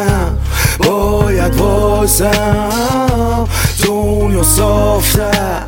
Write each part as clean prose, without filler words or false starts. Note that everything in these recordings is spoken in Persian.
دیدم باید وایسم، دنیا صافتر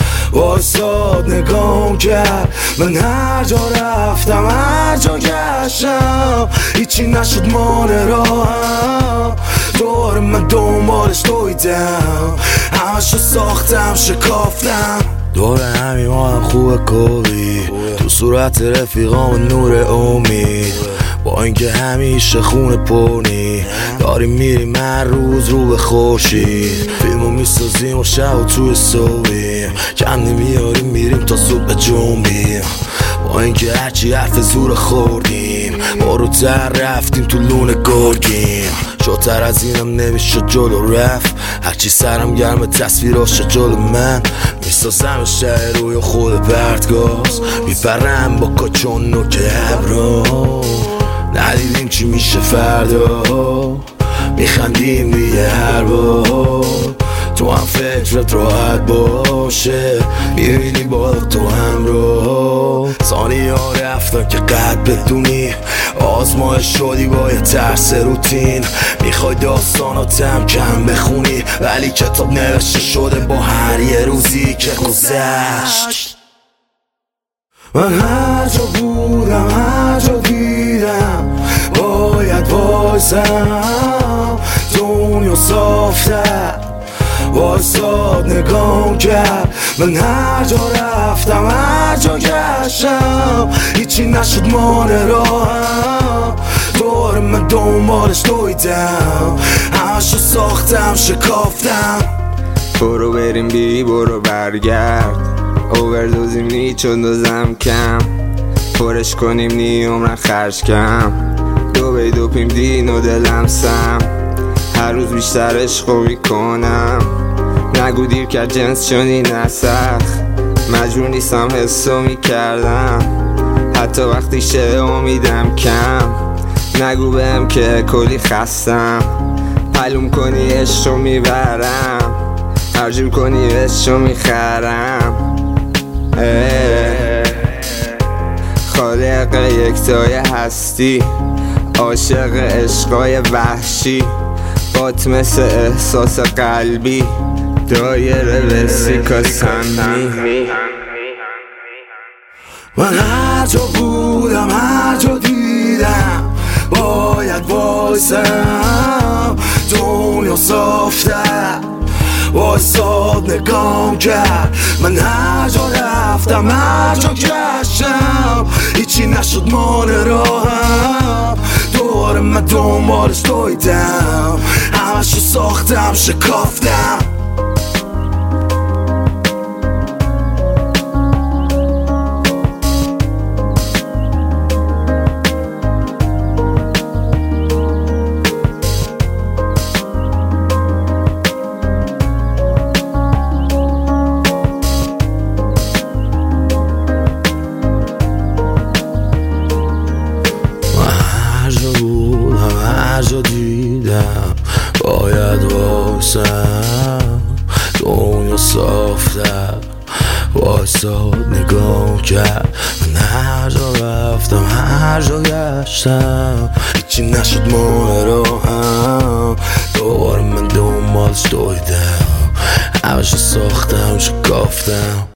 وایساد نگام کرد. من هر جا رفتم هر جا گشتم هیچی نشد مانع راهم، دوباره من دنبالش دویدم، همشو ساختم شکافتم. دور همیمانم خوبه کلی تو صورت رفیقام نور امید، با اینکه همیشه خونه پرنی داریم میریم هر روز رو به خورشید، فیلمو میسازیم و شب توی صبحیم کم نمیاریم میریم تا صبح به جنبیم، با اینکه هرچی حرف زور خوردیم باروتر رفتیم تو لونه گرگیم. شدتر از اینم نمیشه جلو رفت، هرچی سرم گرم تصویراش جلو من میسازم شهر روی خود پرتگاز، میپرم با کاچون نوک ابرا، ندیدیم چی میشه فردا، میخندیم دیگه هر بار تو هم فکرت راحت باشه، میبینی با تو همراه ثانیه ها رفتن که قد بدونی آزمایش شدی با یه ترس روتین، میخوای داستاناتم کم بخونی ولی کتاب نوشته شده با هر یه روزی که گذشت. من هر جا بودم هر جا دیدم باید وایسم، دنیا صافتر وایساد نگام کرد. من هر جا رفتم هر جا گشتم هیچی نشد مانع راهم، دوباره من دنبالش دویدم، همشو ساختم شکافتم. برو بریم بی برو برگرد، اووردوزیم نی چون دوزم کم، پرش کنیم نی عمرن خرج کم، دو بی دو پیم دین و دلم سم، هر روز بیشتر عشقو میکنم، نگو دیر کرد جنس چونی نسخ، مجبور نیستم حسو میکردم حتی وقتی شه امیدم کم، نگو بهم که کلی خستم، پلوم کنی عشقو میبرم، هر جور کنی عشقو میخرم. خالق یکتای هستی، عاشق عشقای وحشی، بات مثل احساس قلبی، دایره وسیکا سمی. من هر جا بودم هر جا دیدم باید وایسم، دنیا صافتر وایساد نگام کرد. من هر جا رفتم هر جا گشتم هیچی نشد مانع راهم، دوباره من دنبالش دویدم، همشو ساختم شکافتم. هر جا دیدم باید وایسم، دنیا صافتر وایساد نگام کرد. من هر جا رفتم هر جا گشتم هیچی نشد مانع راهم، دوباره من دنبالش دویدم، همشو ساختم شکافتم.